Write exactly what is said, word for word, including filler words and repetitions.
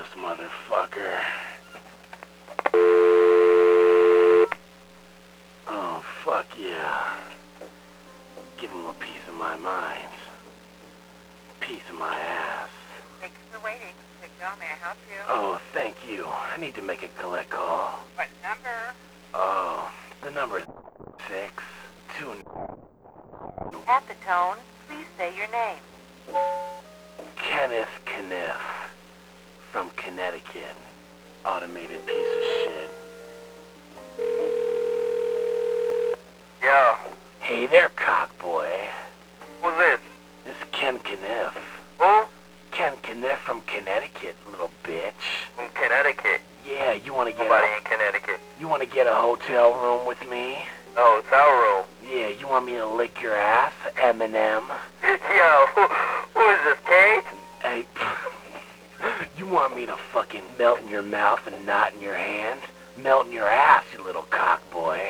motherfucker. Oh, fuck yeah. Give him a piece of my mind. Piece of my ass. Thanks for waiting. Big John, may I help you? Oh, thank you. I need to make a collect call. What number? Oh, the number is six two. At the tone, please say your name. Kenneth Kniff from Connecticut. Automated piece of shit. Yeah. Hey there, cockboy. Who's this? This is Ken Kniff. Who? Ken Kniff from Connecticut, little bitch. From Connecticut. Yeah, you wanna get Nobody a, in Connecticut. you wanna get a hotel room with me? Oh, it's our room. Yeah, you want me to lick your ass, Eminem? Yo, who, who is this, Kay? Hey, you want me to fucking melt in your mouth and knot in your hand? Melt in your ass, you little cockboy.